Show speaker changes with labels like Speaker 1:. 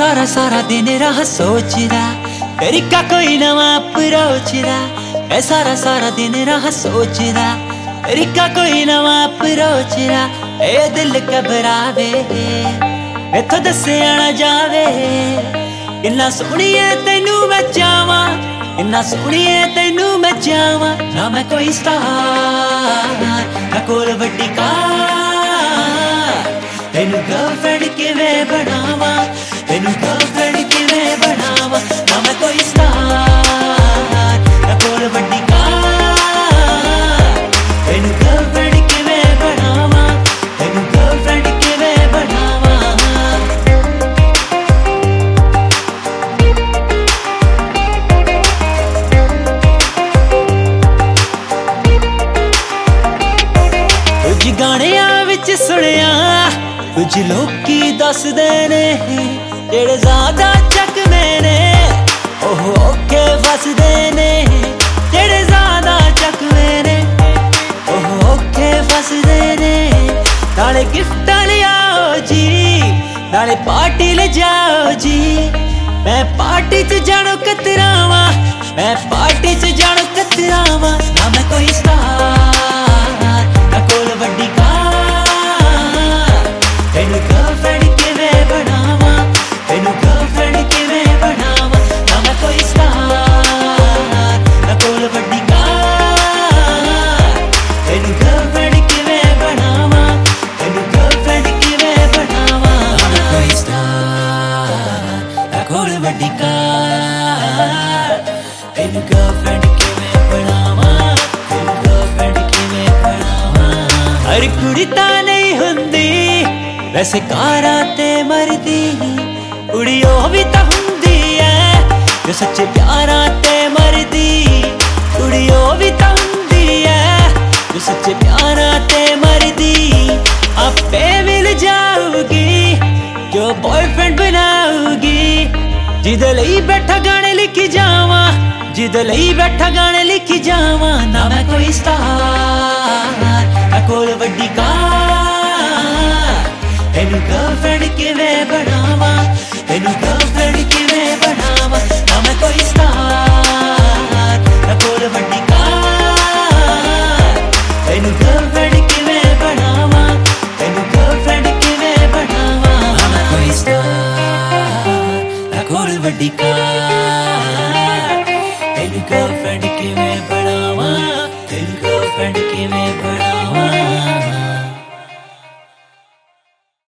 Speaker 1: सारा सारा दिन राह सोचदा तरीका कोई नवा अप्रोचदा। मैं सारा सारा दिन राह सोचदा तरीका कोई नवा अप्रोचदा। ए दिल घबरावे इत्थों दस्सिया ना जावे किन्ना सोहणिए तैनू मैं चाहवां, किन्ना सोहणिए तैनू मैं चाहवां। ना मैं कोई स्टार ना कोल वड्डी कार, तैनू गर्लफ्रेंड किवें बनावां, तैनू गर्लफ्रेंड किवें बनावां। ना मैं कोई स्टार ना कोल वड्डी कार, तैनू गर्लफ्रेंड किवें बनावां, तैनू गर्लफ्रेंड किवें बनावां। कुछ गाणियां विच सुणिया कुछ लोकी दसदे ने जेड़े ज़्यादा चकवे ने ओह औखे फसदे ने। जेड़े ज़्यादा चकवे ने ओह औखे फसदे ने। नाले गिफ्ट लियाओ जी नाले पार्टी ले जाओ जी। मैं पार्टी च जानो कतरावां, मैं पार्टी च जानो कतरावां। ना मैं कोई स्टार ना कोल वड्डी कार, तैनू गर्लफ्रेंड किवें बनावां, तैनू गर्लफ्रेंड किवें बनावां। ना मैं कोई स्टार ना कोल वड्डी कार, तैनू गर्लफ्रेंड किवें बनावां, तैनू गर्लफ्रेंड किवें बनावां। ना मैं कोई स्टार ना कोल वड्डी कार, तैनू गर्लफ्रेंड किवें बनावां, तैनू गर्लफ्रेंड किवें बनावां। हर कुड़ी तां नहीं हुंदी वैसे कारां ते मरदी, कुड़ी ओह भी तां हुंदी ऐ जो सच्चे प्यारां ते मरदी। कुड़ी ओह भी तां हुंदी ऐ जो सच्चे प्यारां ते मरदी। आपे मिल जाऊगी जो बॉयफ्रेंड बनाऊगी, जिदे लई बैठा गाने लिखी जावां, जिदे लई बैठा गाने लिखी जावां। ना मैं कोई स्टार ना कोल वड्डी कार, तैनू गर्लफ्रेंड किवें बनावां, तैनू गर्लफ्रेंड किवें बनावां। ना मैं कोई स्टार ना कोल वड्डी कार, तैनू गर्लफ्रेंड किवें बनावां, तैनू गर्लफ्रेंड किवें बनावां। ना मैं कोई स्टार ना कोल वड्डी कार, तैनू गर्लफ्रेंड किवें बनावां, तैनू गर्लफ्रेंड किवें बनावां।